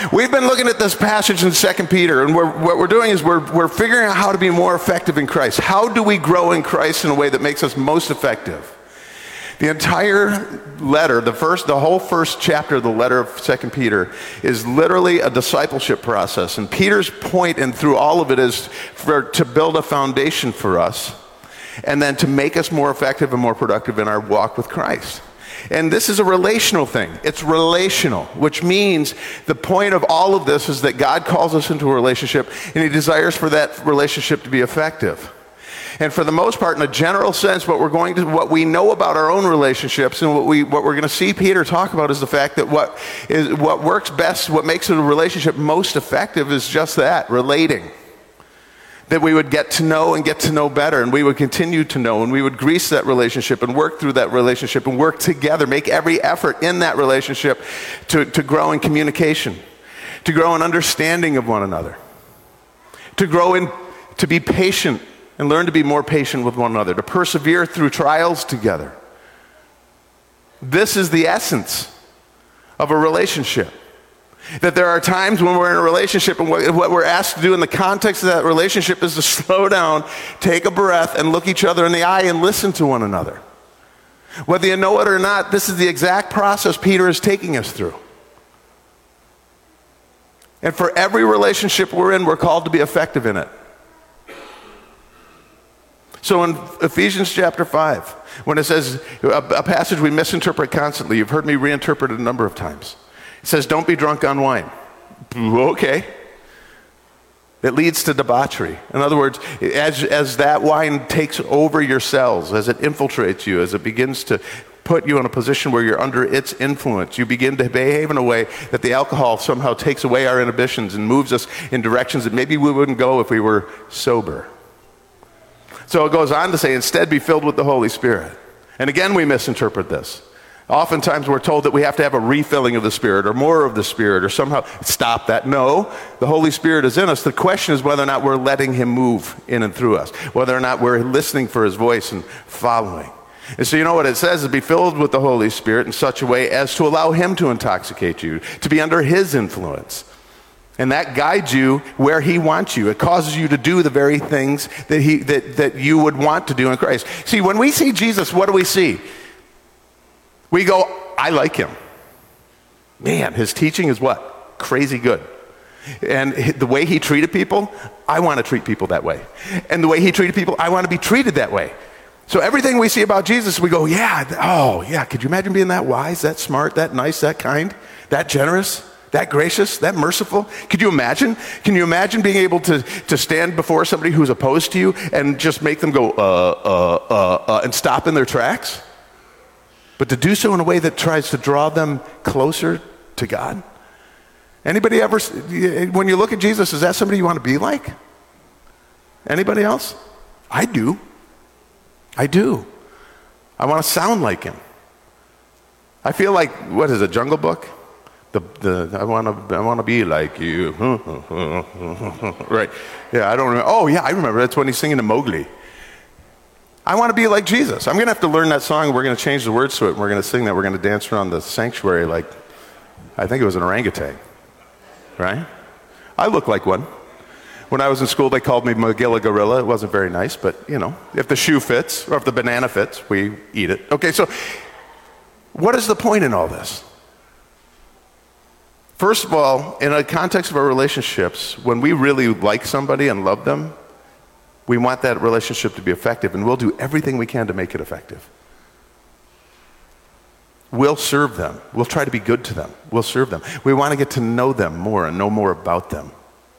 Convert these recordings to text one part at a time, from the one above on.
We've been looking at this passage in 2 Peter, and what we're doing is we're figuring out how to be more effective in Christ. How do we grow in Christ in a way that makes us most effective? The entire letter, the whole first chapter of the letter of 2 Peter is literally a discipleship process. And Peter's point and through all of it is to build a foundation for us and then to make us more effective and more productive in our walk with Christ. And this is a relational thing. It's relational, which means the point of all of this is that God calls us into a relationship and he desires for that relationship to be effective. And for the most part, in a general sense, what we know about our own relationships and what we're going to see Peter talk about is the fact that what works best, what makes a relationship most effective is just that, relating. That we would get to know better, and we would continue to know, and we would grease that relationship and work through that relationship and work together, make every effort in that relationship to grow in communication, to grow in understanding of one another, to be patient and learn to be more patient with one another, to persevere through trials together. This is the essence of a relationship. That there are times when we're in a relationship and what we're asked to do in the context of that relationship is to slow down, take a breath, and look each other in the eye and listen to one another. Whether you know it or not, this is the exact process Peter is taking us through. And for every relationship we're in, we're called to be effective in it. So in Ephesians chapter 5, when it says, a passage we misinterpret constantly, you've heard me reinterpret it a number of times. It says, don't be drunk on wine. Okay. It leads to debauchery. In other words, as that wine takes over your cells, as it infiltrates you, as it begins to put you in a position where you're under its influence, you begin to behave in a way that the alcohol somehow takes away our inhibitions and moves us in directions that maybe we wouldn't go if we were sober. So it goes on to say, instead be filled with the Holy Spirit. And again, we misinterpret this. Oftentimes we're told that we have to have a refilling of the Spirit or more of the Spirit or somehow stop that. No, the Holy Spirit is in us. The question is whether or not we're letting him move in and through us, whether or not we're listening for his voice and following. And so you know what it says is be filled with the Holy Spirit in such a way as to allow him to intoxicate you, to be under his influence. And that guides you where he wants you. It causes you to do the very things that you would want to do in Christ. See, when we see Jesus, what do we see? We go, I like him. Man, his teaching is what? Crazy good. And the way he treated people, I want to treat people that way. And the way he treated people, I want to be treated that way. So everything we see about Jesus, we go, yeah, could you imagine being that wise, that smart, that nice, that kind, that generous, that gracious, that merciful? Could you imagine? Can you imagine being able to stand before somebody who's opposed to you and just make them go, and stop in their tracks? But to do so in a way that tries to draw them closer to God? Anybody ever, when you look at Jesus, is that somebody you want to be like? Anybody else? I do. I want to sound like him. I feel like, what is it, Jungle Book? I want to be like you. Right. Yeah, I don't remember. Oh, yeah, I remember. That's when he's singing to Mowgli. I want to be like Jesus. I'm going to have to learn that song. We're going to change the words to it. And we're going to sing that. We're going to dance around the sanctuary like, I think it was an orangutan. Right? I look like one. When I was in school, they called me Magilla Gorilla. It wasn't very nice, but, you know, if the shoe fits or if the banana fits, we eat it. Okay, so what is the point in all this? First of all, in a context of our relationships, when we really like somebody and love them, we want that relationship to be effective, and we'll do everything we can to make it effective. We'll serve them. We'll try to be good to them. We'll serve them. We want to get to know them more and know more about them.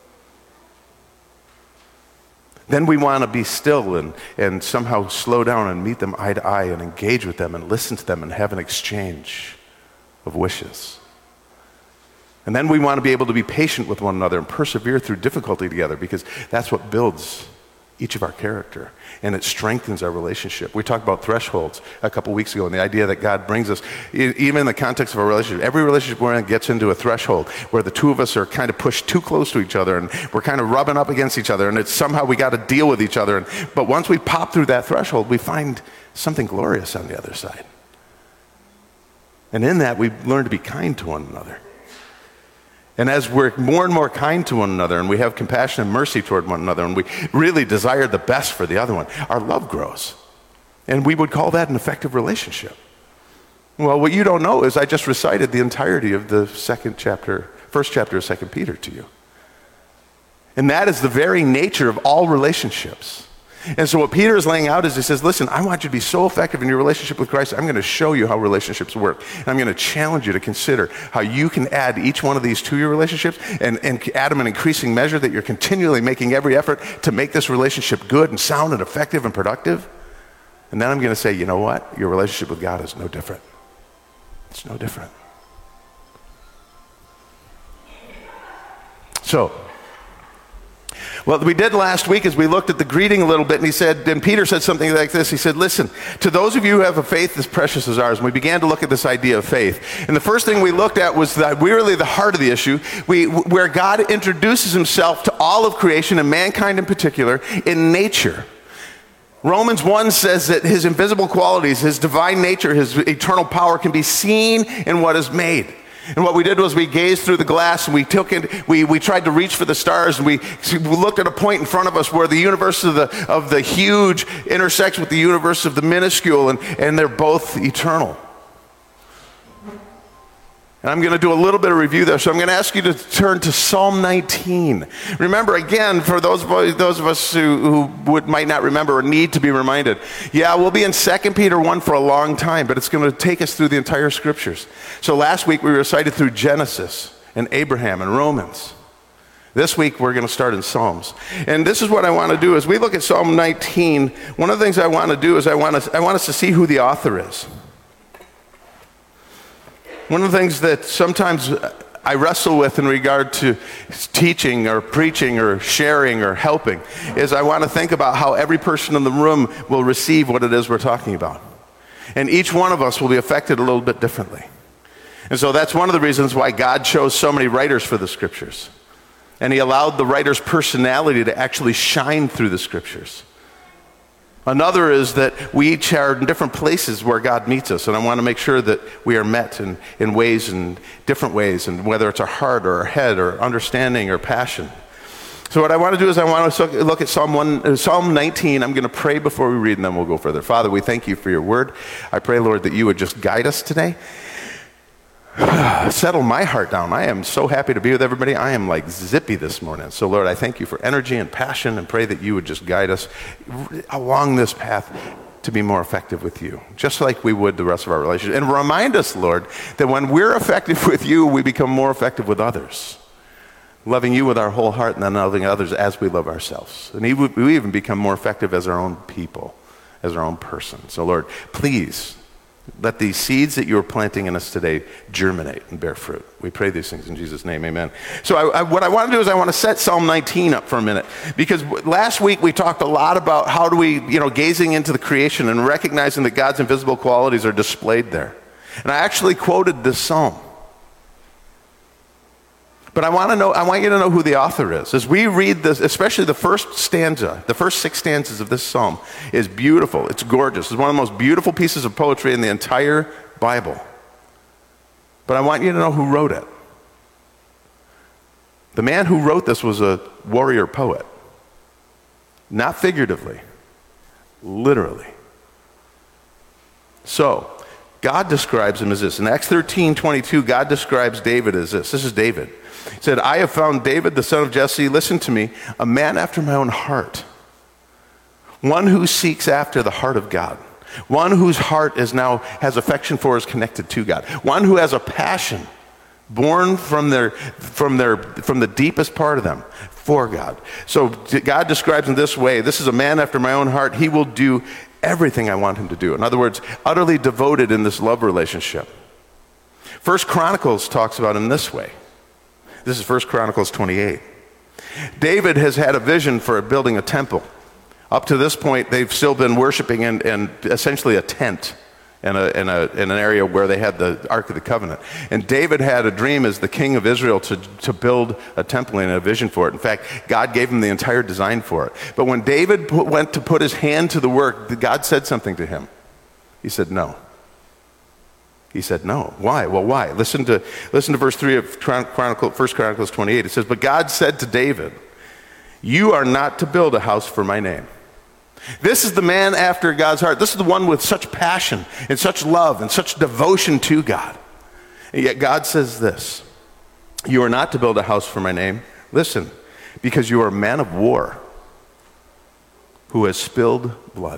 Then we want to be still and somehow slow down and meet them eye to eye and engage with them and listen to them and have an exchange of wishes. And then we want to be able to be patient with one another and persevere through difficulty together, because that's what builds each of our character, and it strengthens our relationship. We talked about thresholds a couple weeks ago, and the idea that God brings us, even in the context of a relationship, every relationship we're in gets into a threshold where the two of us are kind of pushed too close to each other, and we're kind of rubbing up against each other, and it's somehow we got to deal with each other. But once we pop through that threshold, we find something glorious on the other side. And in that, we learn to be kind to one another. And as we're more and more kind to one another, and we have compassion and mercy toward one another, and we really desire the best for the other one, our love grows. And we would call that an effective relationship. Well, what you don't know is I just recited the entirety of the first chapter of 2 Peter to you. And that is the very nature of all relationships. And so what Peter is laying out is he says, listen, I want you to be so effective in your relationship with Christ. I'm going to show you how relationships work. And I'm going to challenge you to consider how you can add each one of these to your relationships and add them in increasing measure, that you're continually making every effort to make this relationship good and sound and effective and productive. And then I'm going to say, you know what? Your relationship with God is no different. It's no different. So, what we did last week is we looked at the greeting a little bit, and Peter said something like this. He said, listen, to those of you who have a faith as precious as ours, and we began to look at this idea of faith. And the first thing we looked at was really the heart of the issue, where God introduces himself to all of creation, and mankind in particular, in nature. Romans 1 says that his invisible qualities, his divine nature, his eternal power can be seen in what is made. And what we did was we gazed through the glass, and we tried to reach for the stars, and we looked at a point in front of us where the universe of the huge intersects with the universe of the minuscule, and they're both eternal. And I'm going to do a little bit of review there, so I'm going to ask you to turn to Psalm 19. Remember, again, for those of us who might not remember or need to be reminded, we'll be in 2 Peter 1 for a long time, but it's going to take us through the entire scriptures. So last week we recited through Genesis and Abraham and Romans. This week we're going to start in Psalms. And this is what I want to do. As we look at Psalm 19, one of the things I want to do is I want us to see who the author is. One of the things that sometimes I wrestle with in regard to teaching or preaching or sharing or helping is I want to think about how every person in the room will receive what it is we're talking about. And each one of us will be affected a little bit differently. And so that's one of the reasons why God chose so many writers for the scriptures. And he allowed the writer's personality to actually shine through the scriptures. Another is that we each are in different places where God meets us, and I want to make sure that we are met in different ways, and whether it's our heart or our head or understanding or passion. So what I want to do is I want to look at Psalm 19. I'm going to pray before we read, and then we'll go further. Father, we thank you for your word. I pray, Lord, that you would just guide us today. Settle my heart down. I am so happy to be with everybody. I am like zippy this morning. So, Lord, I thank you for energy and passion, and pray that you would just guide us along this path to be more effective with you, just like we would the rest of our relationship. And remind us, Lord, that when we're effective with you, we become more effective with others, loving you with our whole heart and then loving others as we love ourselves. And we even become more effective as our own people, as our own person. So, Lord, please let these seeds that you're planting in us today germinate and bear fruit. We pray these things in Jesus' name, amen. So what I want to do is I want to set Psalm 19 up for a minute, because last week we talked a lot about how do we, gazing into the creation and recognizing that God's invisible qualities are displayed there. And I actually quoted this psalm. But I want you to know who the author is. As we read this, especially the first stanza, the first 6 stanzas of this psalm is beautiful. It's gorgeous. It's one of the most beautiful pieces of poetry in the entire Bible. But I want you to know who wrote it. The man who wrote this was a warrior poet. Not figuratively, literally. So, God describes him as this. In Acts 13:22, God describes David as this. This is David. He said, I have found David, the son of Jesse, listen to me, a man after my own heart. One who seeks after the heart of God. One whose heart has affection for, is connected to God. One who has a passion born from the deepest part of them for God. So God describes him this way. This is a man after my own heart. He will do everything I want him to do. In other words, utterly devoted in this love relationship. 1 Chronicles talks about him this way. This is 1 Chronicles 28. David has had a vision for building a temple. Up to this point, they've still been worshiping in essentially a tent in an area where they had the Ark of the Covenant. And David had a dream as the king of Israel to build a temple and a vision for it. In fact, God gave him the entire design for it. But when David went to put his hand to the work, God said something to him. He said, no. He said, no. Why? Well, why? Listen to verse 3 of 1 Chronicles 28. It says, but God said to David, you are not to build a house for my name. This is the man after God's heart. This is the one with such passion and such love and such devotion to God. And yet God says this, you are not to build a house for my name. Listen, because you are a man of war who has spilled blood.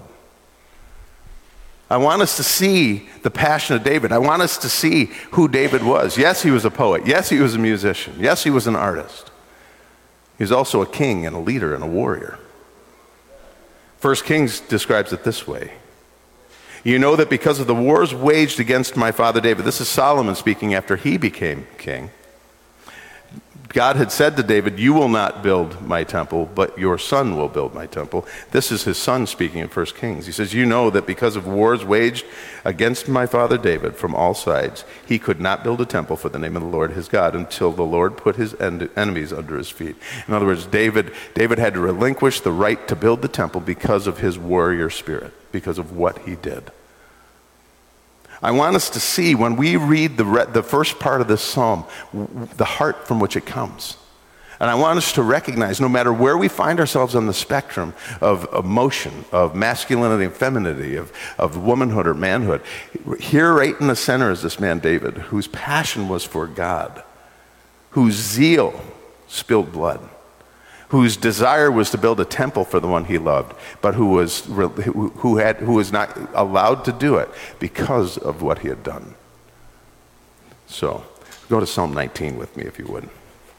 I want us to see the passion of David. I want us to see who David was. Yes, he was a poet. Yes, he was a musician. Yes, he was an artist. He was also a king and a leader and a warrior. 1 Kings describes it this way. You know that because of the wars waged against my father David, this is Solomon speaking after he became king, God had said to David, you will not build my temple, but your son will build my temple. This is his son speaking in 1 Kings. He says, you know that because of wars waged against my father David from all sides, he could not build a temple for the name of the Lord his God until the Lord put his enemies under his feet. In other words, David had to relinquish the right to build the temple because of his warrior spirit, because of what he did. I want us to see when we read the first part of this psalm, the heart from which it comes. And I want us to recognize no matter where we find ourselves on the spectrum of emotion, of masculinity and femininity, of womanhood or manhood, here right in the center is this man David, whose passion was for God, whose zeal spilled blood, whose desire was to build a temple for the one he loved, but who was not allowed to do it because of what he had done. So, go to Psalm 19 with me, if you would.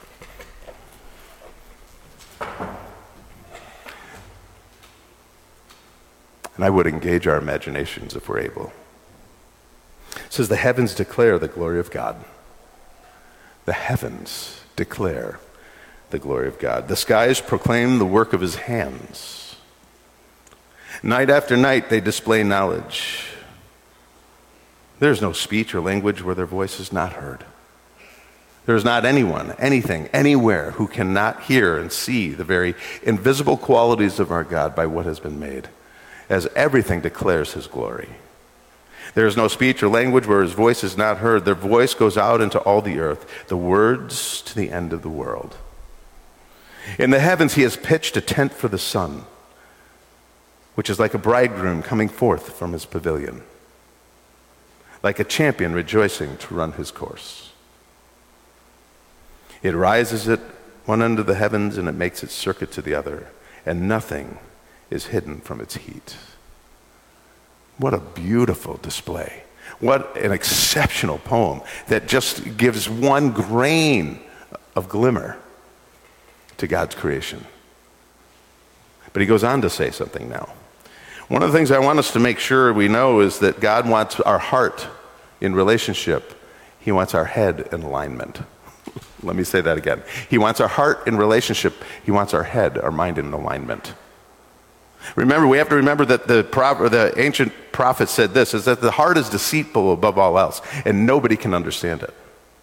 And I would engage our imaginations if we're able. It says, the heavens declare the glory of God. The heavens declare the glory of God. The skies proclaim the work of his hands. Night after night they display knowledge. There is no speech or language where their voice is not heard. There is not anyone, anything, anywhere who cannot hear and see the very invisible qualities of our God by what has been made, as everything declares his glory. There is no speech or language where his voice is not heard. Their voice goes out into all the earth, the words to the end of the world. In the heavens he has pitched a tent for the sun, which is like a bridegroom coming forth from his pavilion, like a champion rejoicing to run his course. It rises at one end of the heavens and it makes its circuit to the other, and nothing is hidden from its heat. What a beautiful display. What an exceptional poem that just gives one grain of glimmer to God's creation. But he goes on to say something now. One of the things I want us to make sure we know is that God wants our heart in relationship. He wants our head in alignment. Let me say that again. He wants our heart in relationship. He wants our head, our mind in alignment. Remember, we have to remember that the ancient prophet said this, is that the heart is deceitful above all else, and nobody can understand it.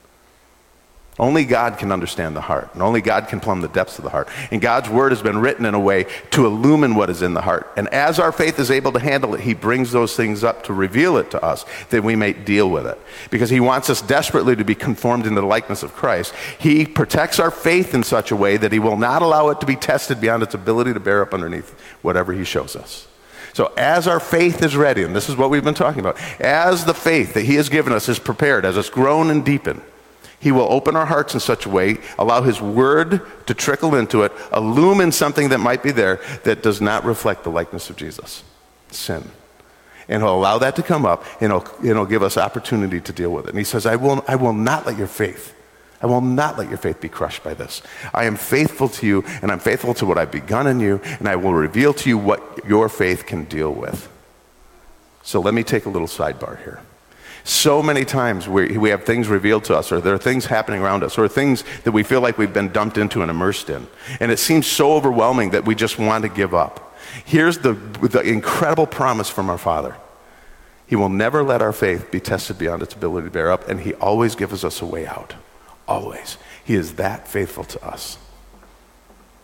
Only God can understand the heart, and only God can plumb the depths of the heart. And God's word has been written in a way to illumine what is in the heart. And as our faith is able to handle it, he brings those things up to reveal it to us, that we may deal with it. Because he wants us desperately to be conformed into the likeness of Christ. He protects our faith in such a way that he will not allow it to be tested beyond its ability to bear up underneath whatever he shows us. So as our faith is ready, and this is what we've been talking about, as the faith that he has given us is prepared, as it's grown and deepened, he will open our hearts in such a way, allow his word to trickle into it, illumine something that might be there that does not reflect the likeness of Jesus, sin. And he'll allow that to come up, and he'll give us opportunity to deal with it. And he says, I will not let your faith be crushed by this. I am faithful to you, and I'm faithful to what I've begun in you, and I will reveal to you what your faith can deal with. So let me take a little sidebar here. So many times we have things revealed to us, or there are things happening around us, or things that we feel like we've been dumped into and immersed in. And it seems so overwhelming that we just want to give up. Here's the incredible promise from our Father. He will never let our faith be tested beyond its ability to bear up, and he always gives us a way out. Always. He is that faithful to us.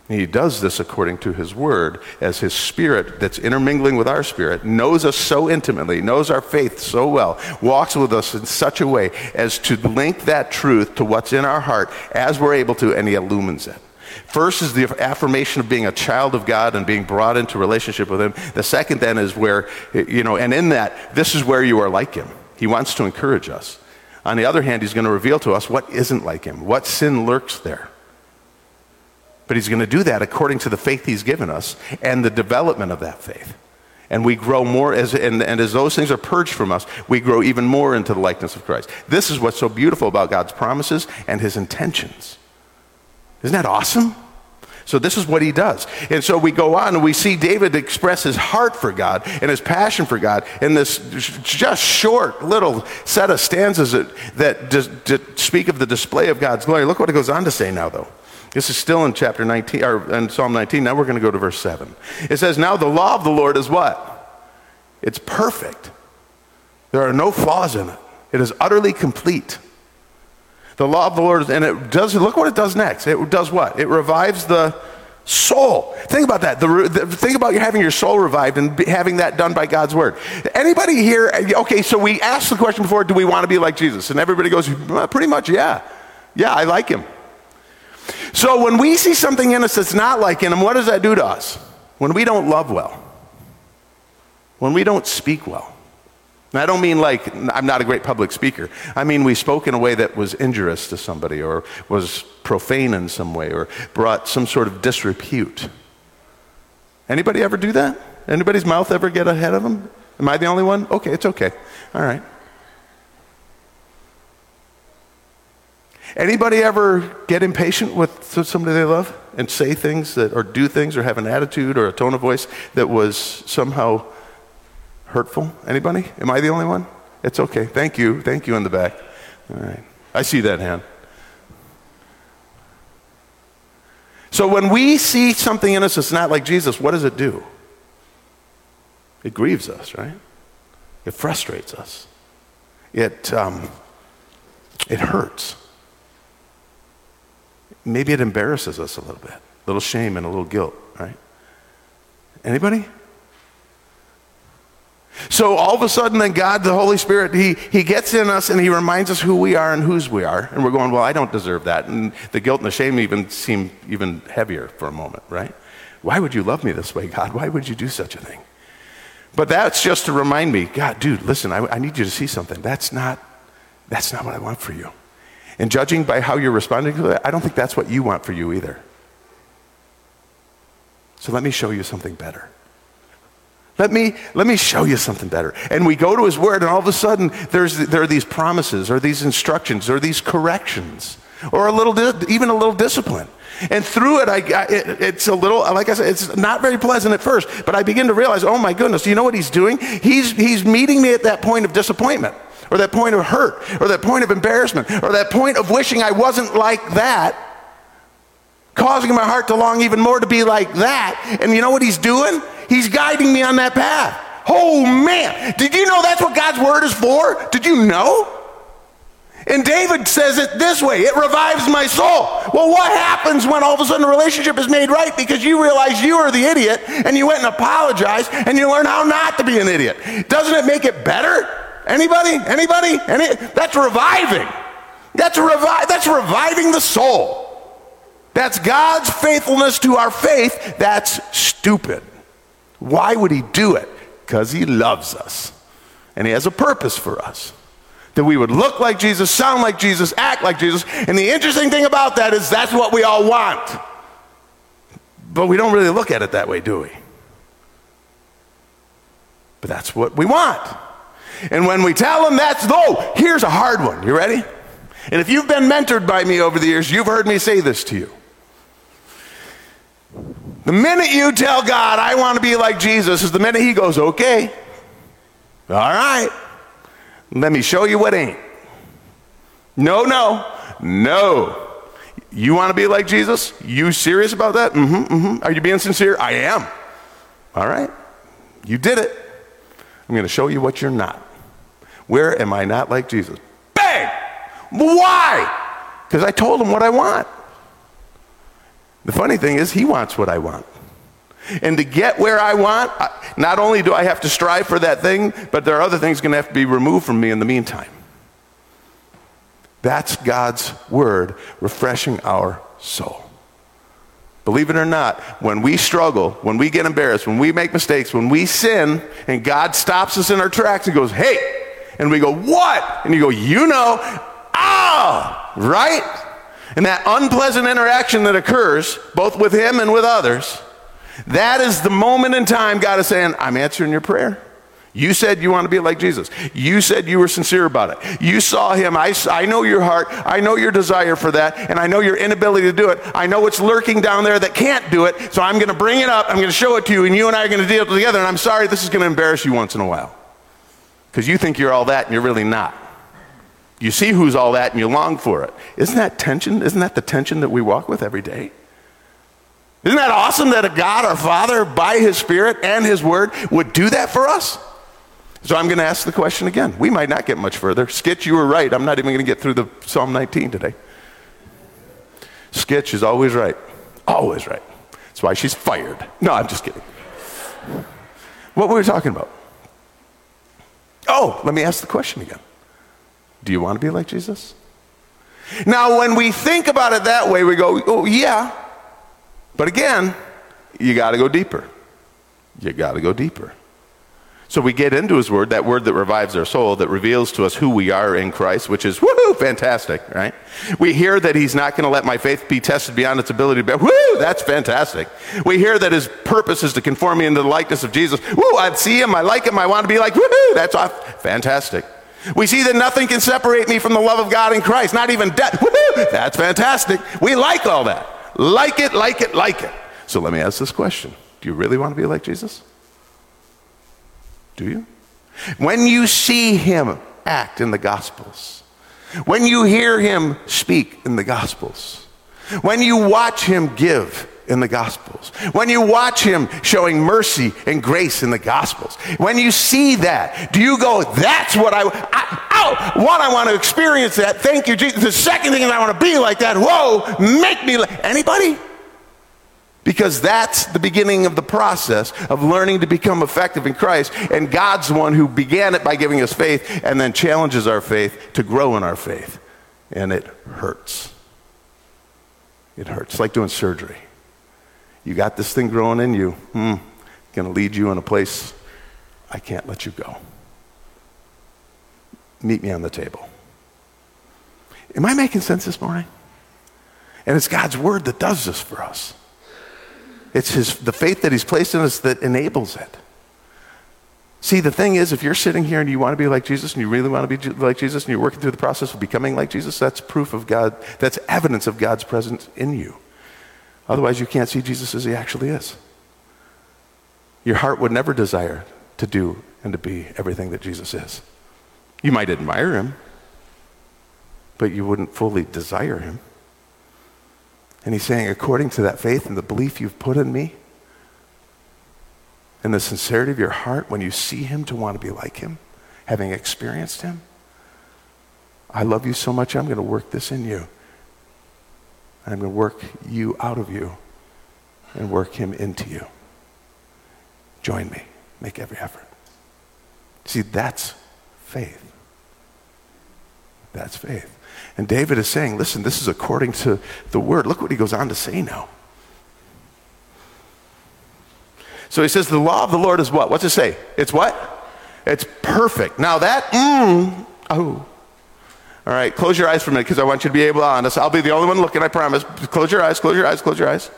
He does this according to his word, as his spirit that's intermingling with our spirit knows us so intimately, knows our faith so well, walks with us in such a way as to link that truth to what's in our heart as we're able to, and he illumines it. First is the affirmation of being a child of God and being brought into relationship with him. The second then is where, and in that, this is where you are like him. He wants to encourage us. On the other hand, he's going to reveal to us what isn't like him, what sin lurks there. But he's going to do that according to the faith he's given us and the development of that faith. And we grow more, and as those things are purged from us, we grow even more into the likeness of Christ. This is what's so beautiful about God's promises and his intentions. Isn't that awesome? So this is what he does. And so we go on and we see David express his heart for God and his passion for God in this just short little set of stanzas that speak of the display of God's glory. Look what it goes on to say now, though. This is still in chapter 19, or in Psalm 19. Now we're going to go to verse 7. It says, now the law of the Lord is what? It's perfect. There are no flaws in it. It is utterly complete. The law of the Lord, and it does, look what it does next. It does what? It revives the soul. Think about that. Think about you having your soul revived and having that done by God's word. Anybody here, okay, so we asked the question before, do we want to be like Jesus? And everybody goes, well, pretty much, yeah. Yeah, I like him. So when we see something in us that's not like him, what does that do to us? When we don't love well, when we don't speak well. And I don't mean like I'm not a great public speaker. I mean we spoke in a way that was injurious to somebody or was profane in some way or brought some sort of disrepute. Anybody ever do that? Anybody's mouth ever get ahead of them? Am I the only one? Okay, it's okay. All right. Anybody ever get impatient with somebody they love and say things that, or do things or have an attitude or a tone of voice that was somehow hurtful? Anybody? Am I the only one? It's okay. Thank you. Thank you in the back. All right. I see that hand. So when we see something in us that's not like Jesus, what does it do? It grieves us, right? It frustrates us. It hurts. Maybe it embarrasses us a little bit. A little shame and a little guilt, right? Anybody? So all of a sudden then God, the Holy Spirit, he gets in us and he reminds us who we are and whose we are. And we're going, well, I don't deserve that. And the guilt and the shame even seem even heavier for a moment, right? Why would you love me this way, God? Why would you do such a thing? But that's just to remind me, God, dude, listen, I need you to see something. That's not what I want for you. And judging by how you're responding to that, I don't think that's what you want for you either. So let me show you something better. Let me show you something better. And we go to his word, and all of a sudden, there are these promises, or these instructions, or these corrections, or even a little discipline. And through it, it's a little, like I said, it's not very pleasant at first, but I begin to realize, oh my goodness, you know what he's doing? He's meeting me at that point of disappointment, or that point of hurt, or that point of embarrassment, or that point of wishing I wasn't like that, causing my heart to long even more to be like that. And you know what he's doing? He's guiding me on that path. Oh man, did you know that's what God's word is for? Did you know? And David says it this way, it revives my soul. Well, what happens when all of a sudden a relationship is made right because you realize you are the idiot and you went and apologized and you learn how not to be an idiot? Doesn't it make it better? Anybody? That's reviving. That's reviving the soul. That's God's faithfulness to our faith. That's stupid. Why would he do it? Because he loves us. And he has a purpose for us. That we would look like Jesus, sound like Jesus, act like Jesus. And the interesting thing about that is that's what we all want. But we don't really look at it that way, do we? But that's what we want. And when we tell them here's a hard one. You ready? And if you've been mentored by me over the years, you've heard me say this to you. The minute you tell God, I want to be like Jesus, is the minute he goes, okay, all right, let me show you what ain't. No. You want to be like Jesus? You serious about that? Are you being sincere? I am. All right, you did it. I'm going to show you what you're not. Where am I not like Jesus? Bang! Why? Because I told him what I want. The funny thing is, he wants what I want. And to get where I want, not only do I have to strive for that thing, but there are other things going to have to be removed from me in the meantime. That's God's word refreshing our soul. Believe it or not, when we struggle, when we get embarrassed, when we make mistakes, when we sin, and God stops us in our tracks and goes, hey, and we go, what? And you go, right? And that unpleasant interaction that occurs, both with him and with others, that is the moment in time God is saying, I'm answering your prayer. You said you want to be like Jesus. You said you were sincere about it. You saw him. I know your heart. I know your desire for that. And I know your inability to do it. I know what's lurking down there that can't do it. So I'm going to bring it up. I'm going to show it to you. And you and I are going to deal together. And I'm sorry, this is going to embarrass you once in a while. Because you think you're all that and you're really not. You see who's all that and you long for it. Isn't that tension? Isn't that the tension that we walk with every day? Isn't that awesome that a God, our Father, by his Spirit and his word, would do that for us? So I'm going to ask the question again. We might not get much further. Skitch, you were right. I'm not even going to get through the Psalm 19 today. Skitch is always right. Always right. That's why she's fired. No, I'm just kidding. What were we talking about? Oh, let me ask the question again. Do you want to be like Jesus? Now, when we think about it that way, we go, oh, yeah. But again, you got to go deeper. You got to go deeper. So we get into his word, that word that revives our soul, that reveals to us who we are in Christ, which is, woohoo, fantastic, right? We hear that he's not going to let my faith be tested beyond its ability to be, woo, that's fantastic. We hear that his purpose is to conform me into the likeness of Jesus. Woo, I see him, I like him, I want to be like, woohoo, that's fantastic. We see that nothing can separate me from the love of God in Christ, not even death. Woohoo, that's fantastic. We like all that. Like it, like it, like it. So let me ask this question. Do you really want to be like Jesus? Do you? When you see him act in the Gospels, when you hear him speak in the Gospels, when you watch him give in the Gospels, when you watch him showing mercy and grace in the Gospels, when you see that, do you go, that's what I want to experience that. Thank you, Jesus. The second thing is I want to be like that. Whoa, make me like anybody? Because that's the beginning of the process of learning to become effective in Christ. And God's the one who began it by giving us faith and then challenges our faith to grow in our faith. And it hurts. It hurts. It's like doing surgery. You got this thing growing in you. Going to lead you in a place I can't let you go. Meet me on the table. Am I making sense this morning? And it's God's word that does this for us. It's the faith that he's placed in us that enables it. See, the thing is, if you're sitting here and you want to be like Jesus and you really want to be like Jesus and you're working through the process of becoming like Jesus, that's proof of God. That's evidence of God's presence in you. Otherwise, you can't see Jesus as he actually is. Your heart would never desire to do and to be everything that Jesus is. You might admire him, but you wouldn't fully desire him. And he's saying, according to that faith and the belief you've put in me, and the sincerity of your heart when you see him to want to be like him, having experienced him, I love you so much, I'm going to work this in you. I'm going to work you out of you and work him into you. Join me. Make every effort. See, that's faith. That's faith. And David is saying, listen, this is according to the word. Look what he goes on to say now. So he says, the law of the Lord is what? What's it say? It's what? It's perfect. Now that, All right, close your eyes for a minute because I want you to be able to honest. I'll be the only one looking, I promise. Close your eyes, close your eyes, close your eyes.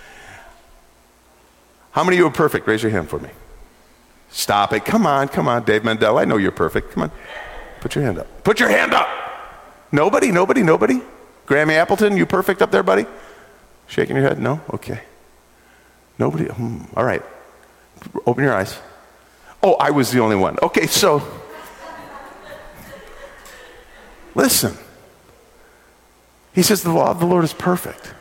How many of you are perfect? Raise your hand for me. Stop it. Come on, Dave Mandel. I know you're perfect. Come on. Put your hand up. Put your hand up. Nobody? Grammy Appleton, you perfect up there, buddy? Shaking your head? No? Okay. Nobody? All right. Open your eyes. Oh, I was the only one. Okay, so listen. He says the law of the Lord is perfect.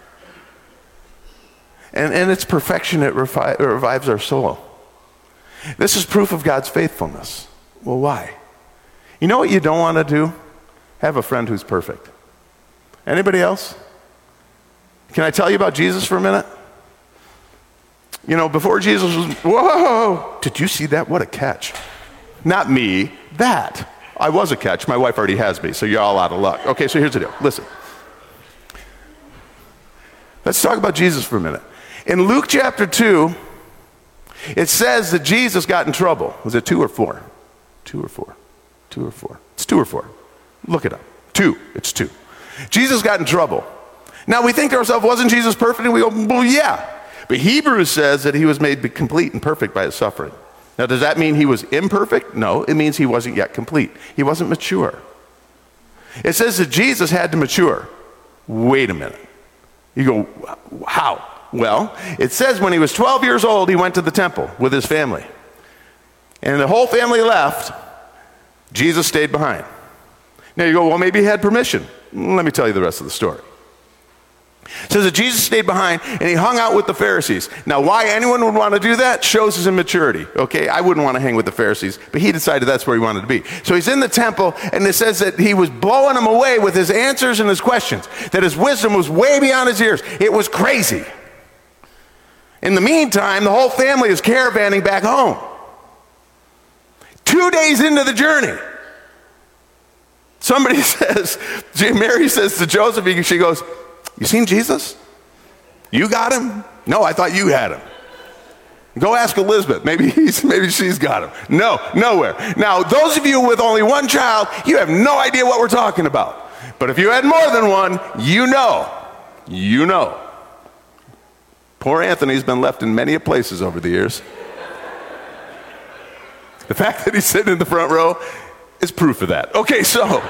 And its perfection, it revives our soul. This is proof of God's faithfulness. Well, why? You know what you don't want to do? Have a friend who's perfect. Anybody else? Can I tell you about Jesus for a minute? You know, before Jesus was, whoa, did you see that? What a catch. Not me, that. I was a catch. My wife already has me, so you're all out of luck. Okay, so here's the deal. Listen. Let's talk about Jesus for a minute. In Luke chapter 2, it says that Jesus got in trouble. Was it 2 or 4? 2 or 4? 2 or 4? It's 2 or 4. Look it up. 2. It's 2. Jesus got in trouble. Now we think to ourselves, wasn't Jesus perfect? And we go, well, yeah. But Hebrews says that he was made complete and perfect by his suffering. Now, does that mean he was imperfect? No, it means he wasn't yet complete. He wasn't mature. It says that Jesus had to mature. Wait a minute. You go, how? Well, it says when he was 12 years old, he went to the temple with his family. And the whole family left. Jesus stayed behind. Now you go, well, maybe he had permission. Let me tell you the rest of the story. It says that Jesus stayed behind and he hung out with the Pharisees. Now, why anyone would want to do that shows his immaturity, okay? I wouldn't want to hang with the Pharisees, but he decided that's where he wanted to be. So he's in the temple, and it says that he was blowing them away with his answers and his questions, that his wisdom was way beyond his ears. It was crazy. In the meantime, the whole family is caravanning back home. 2 days into the journey, somebody says, Mary says to Joseph, she goes, you seen Jesus? You got him? No, I thought you had him. Go ask Elizabeth. Maybe she's got him. No, nowhere. Now, those of you with only one child, you have no idea what we're talking about. But if you had more than one, you know. You know. Poor Anthony's been left in many places over the years. The fact that he's sitting in the front row is proof of that. Okay, so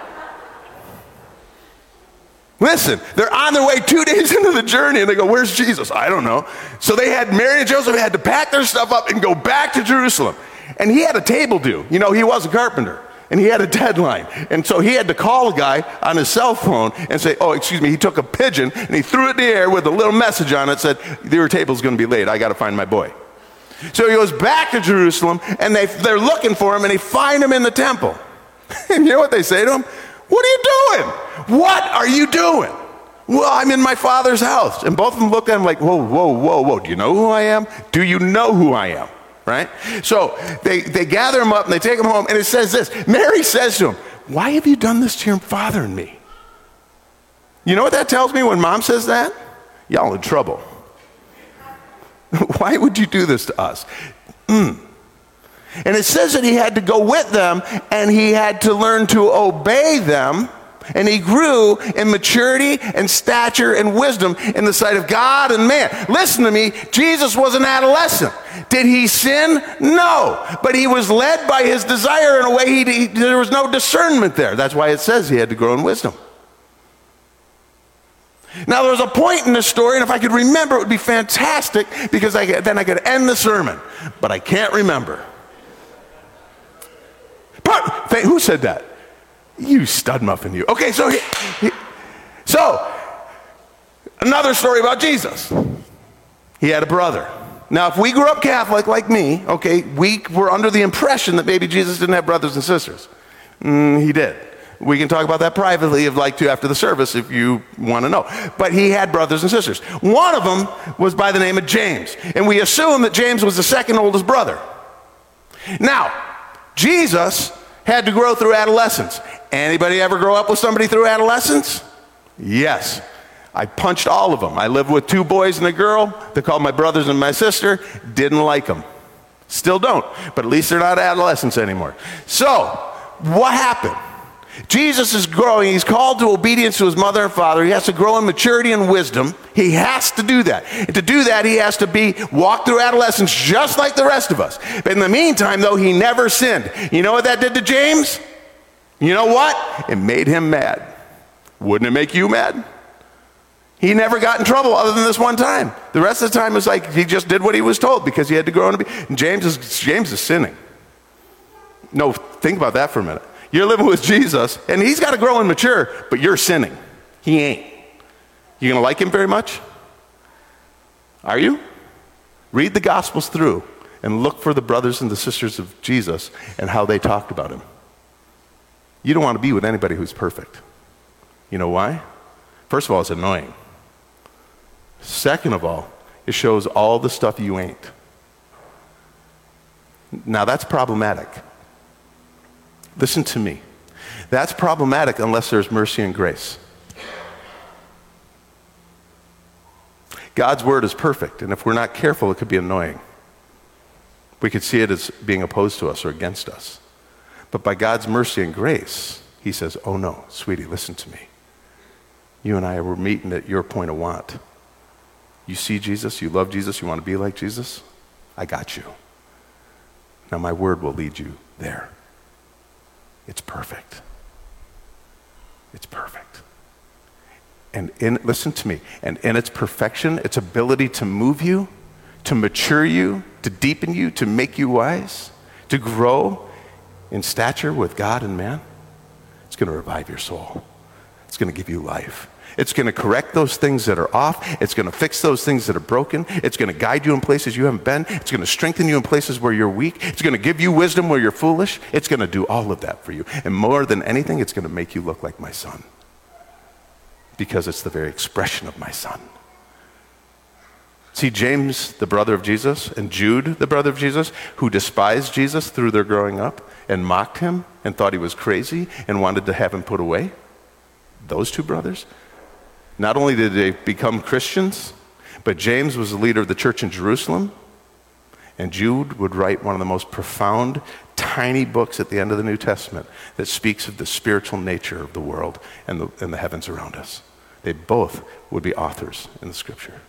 listen, they're on their way 2 days into the journey, and they go, where's Jesus? I don't know. So Mary and Joseph had to pack their stuff up and go back to Jerusalem. And he had a table due. You know, he was a carpenter, and he had a deadline. And so he had to call a guy on his cell phone and say, oh, excuse me, he took a pigeon, and he threw it in the air with a little message on it, said, your table's going to be late. I got to find my boy. So he goes back to Jerusalem, and they're looking for him, and they find him in the temple. And you know what they say to him? What are you doing? What are you doing? Well, I'm in my Father's house. And both of them look at him like, whoa, whoa, whoa, whoa. Do you know who I am? Do you know who I am? Right? So they gather him up and they take him home. And it says this. Mary says to him, why have you done this to your father and me? You know what that tells me when mom says that? Y'all in trouble. Why would you do this to us? And it says that he had to go with them and he had to learn to obey them. And he grew in maturity and stature and wisdom in the sight of God and man. Listen to me, Jesus was an adolescent. Did he sin? No. But he was led by his desire in a way there was no discernment there. That's why it says he had to grow in wisdom. Now, there was a point in this story, and if I could remember, it would be fantastic, because then I could end the sermon. But I can't remember. Who said that? You stud muffin, you. Okay, so another story about Jesus. He had a brother. Now, if we grew up Catholic like me, okay, we were under the impression that maybe Jesus didn't have brothers and sisters. He did. We can talk about that privately after the service if you want to know. But he had brothers and sisters. One of them was by the name of James. And we assume that James was the second oldest brother. Now, Jesus had to grow through adolescence. Anybody ever grow up with somebody through adolescence? Yes. I punched all of them. I lived with 2 boys and a girl. They called my brothers and my sister. Didn't like them. Still don't. But at least they're not adolescents anymore. So, what happened? Jesus is growing. He's called to obedience to his mother and father. He has to grow in maturity and wisdom. He has to do that. And to do that, he has to walk through adolescence just like the rest of us. But in the meantime, though, he never sinned. You know what that did to James? You know what? It made him mad. Wouldn't it make you mad? He never got in trouble other than this one time. The rest of the time was like he just did what he was told because he had to grow and James is sinning. No, think about that for a minute. You're living with Jesus, and he's got to grow and mature, but you're sinning. He ain't. You going to like him very much? Are you? Read the Gospels through and look for the brothers and the sisters of Jesus and how they talked about him. You don't want to be with anybody who's perfect. You know why? First of all, it's annoying. Second of all, it shows all the stuff you ain't. Now that's problematic. Listen to me. That's problematic unless there's mercy and grace. God's word is perfect, and if we're not careful, it could be annoying. We could see it as being opposed to us or against us. But by God's mercy and grace, he says, oh no, sweetie, listen to me. You and I were meeting at your point of want. You see Jesus, you love Jesus, you want to be like Jesus? I got you. Now my word will lead you there. It's perfect. It's perfect. And listen to me, and in its perfection, its ability to move you, to mature you, to deepen you, to make you wise, to grow in stature with God and man, it's going to revive your soul. It's going to give you life. It's going to correct those things that are off. It's going to fix those things that are broken. It's going to guide you in places you haven't been. It's going to strengthen you in places where you're weak. It's going to give you wisdom where you're foolish. It's going to do all of that for you. And more than anything, it's going to make you look like my son. Because it's the very expression of my son. See, James, the brother of Jesus, and Jude, the brother of Jesus, who despised Jesus through their growing up and mocked him and thought he was crazy and wanted to have him put away, those two brothers, not only did they become Christians, but James was the leader of the church in Jerusalem, and Jude would write one of the most profound, tiny books at the end of the New Testament that speaks of the spiritual nature of the world and the heavens around us. They both would be authors in the scripture.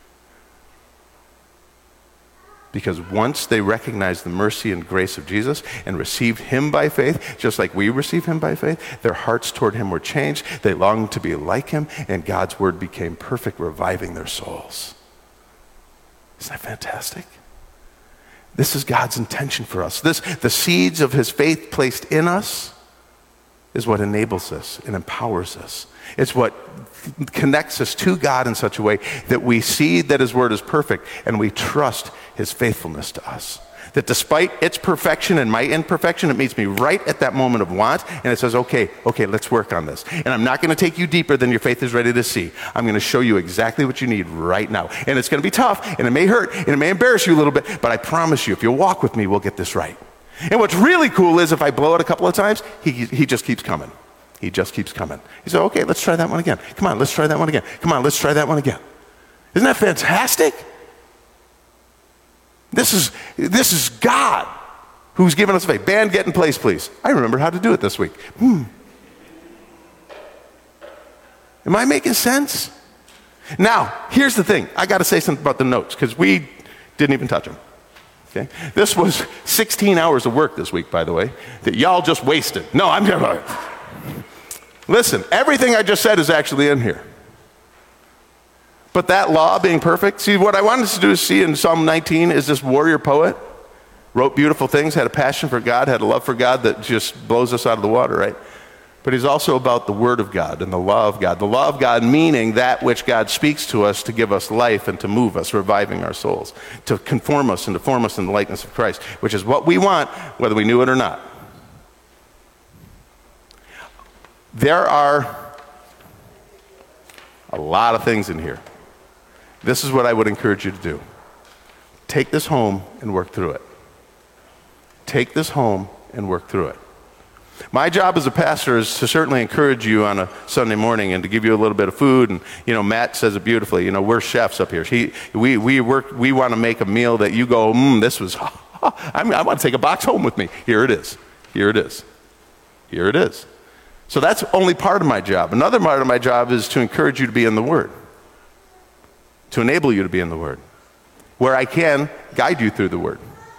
Because once they recognized the mercy and grace of Jesus and received him by faith, just like we receive him by faith, their hearts toward him were changed. They longed to be like him, and God's word became perfect, reviving their souls. Isn't that fantastic? This is God's intention for us. The seeds of his faith placed in us is what enables us and empowers us. It's what connects us to God in such a way that we see that his word is perfect and we trust his faithfulness to us. That despite its perfection and my imperfection, it meets me right at that moment of want, and it says, okay, let's work on this. And I'm not going to take you deeper than your faith is ready to see. I'm going to show you exactly what you need right now. And it's going to be tough, and it may hurt, and it may embarrass you a little bit, but I promise you, if you'll walk with me, we'll get this right. And what's really cool is if I blow it a couple of times, he just keeps coming. He just keeps coming. He said, okay, let's try that one again. Come on, let's try that one again. Come on, let's try that one again. Isn't that fantastic? This is God who's given us faith. Band, get in place, please. I remember how to do it this week. Am I making sense? Now, here's the thing. I got to say something about the notes because we didn't even touch them. Okay? This was 16 hours of work this week, by the way, that y'all just wasted. No, I'm just... Listen, everything I just said is actually in here. But that law being perfect, see, what I wanted us to do is see in Psalm 19 is this warrior poet, wrote beautiful things, had a passion for God, had a love for God that just blows us out of the water, right? But he's also about the word of God and the law of God. The law of God meaning that which God speaks to us to give us life and to move us, reviving our souls, to conform us and to form us in the likeness of Christ, which is what we want, whether we knew it or not. There are a lot of things in here. This is what I would encourage you to do. Take this home and work through it. Take this home and work through it. My job as a pastor is to certainly encourage you on a Sunday morning and to give you a little bit of food. And, Matt says it beautifully. We're chefs up here. We want to make a meal that you go, this was, I want to take a box home with me. Here it is. Here it is. Here it is. So that's only part of my job. Another part of my job is to encourage you to be in the Word, to enable you to be in the Word, where I can guide you through the Word.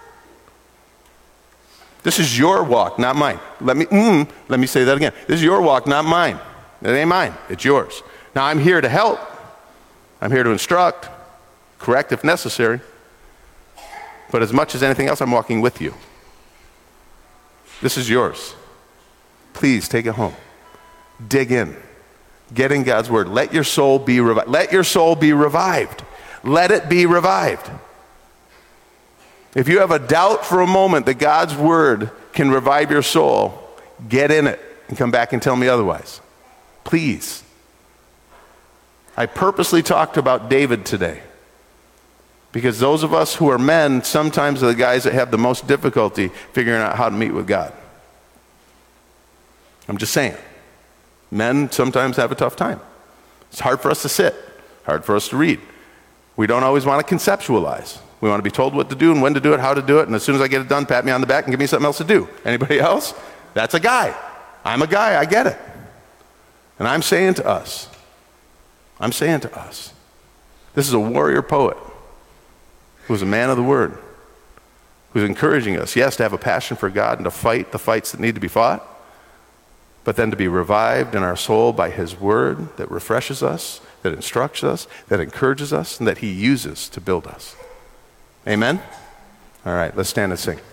This is your walk, not mine. Let me say that again. This is your walk, not mine. It ain't mine. It's yours. Now, I'm here to help. I'm here to instruct, correct if necessary. But as much as anything else, I'm walking with you. This is yours. Please take it home. Dig in. Get in God's word. Let your soul be revived. Let your soul be revived. Let it be revived. If you have a doubt for a moment that God's word can revive your soul, get in it and come back and tell me otherwise. Please. I purposely talked about David today Because those of us who are men sometimes are the guys that have the most difficulty figuring out how to meet with God. I'm just saying. Men sometimes have a tough time. It's hard for us to sit, hard for us to read. We don't always want to conceptualize. We want to be told what to do and when to do it, how to do it, and as soon as I get it done, pat me on the back and give me something else to do. Anybody else? That's a guy. I'm a guy, I get it. And I'm saying to us, this is a warrior poet who's a man of the word, who's encouraging us, yes, to have a passion for God and to fight the fights that need to be fought, but then to be revived in our soul by his word that refreshes us, that instructs us, that encourages us, and that he uses to build us. Amen? All right, let's stand and sing.